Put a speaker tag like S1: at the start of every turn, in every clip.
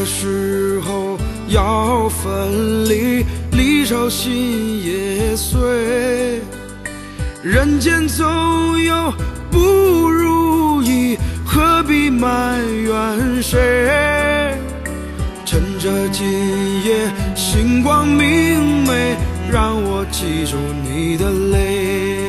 S1: 时候要分离，离愁心也碎。人间总有不如意，何必埋怨谁？趁着今夜星光明媚，让我记住你的泪。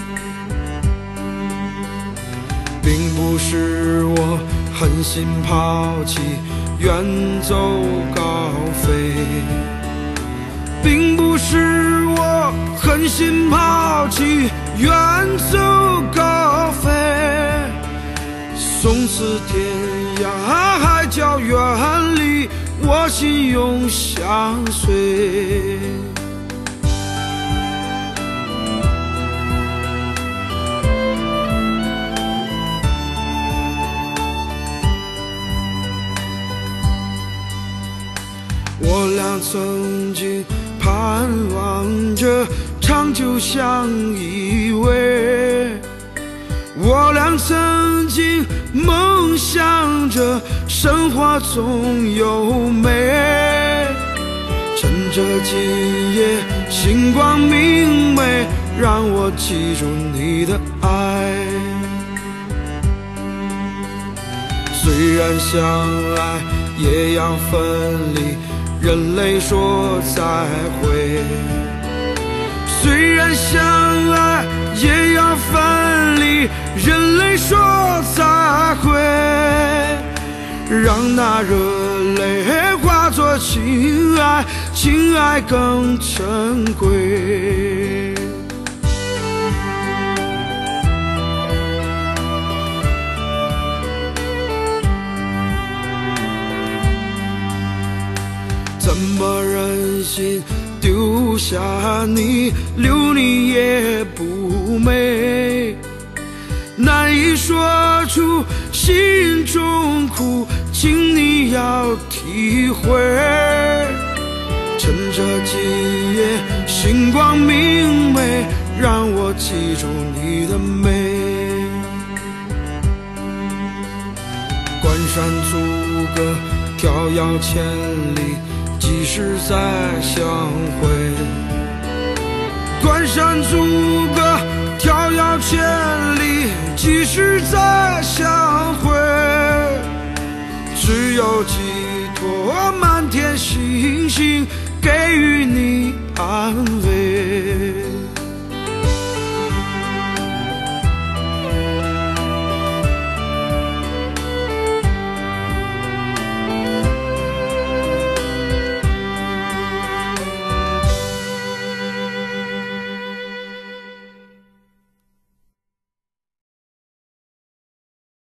S1: 并不是我狠心抛弃，远走高飞，并不是我狠心抛弃，远走高飞。从此天涯海角远离，我心永相随。我俩曾经盼望着长久相依偎，我俩曾经梦想着生活总有美。趁着今夜星光明媚，让我记住你的爱。虽然相爱也要分离，人类说再会。虽然相爱也要分离，人类说再会。让那热泪化作情爱，情爱更珍贵。怎么忍心丢下你，留你也不美，难以说出心中苦，请你要体会。趁着今夜星光明媚，让我记住你的美。关山阻隔，迢遥千里，几时再相会？关山阻隔，迢遥千里，几时再相会？只有寄托满天星星，给予你安慰。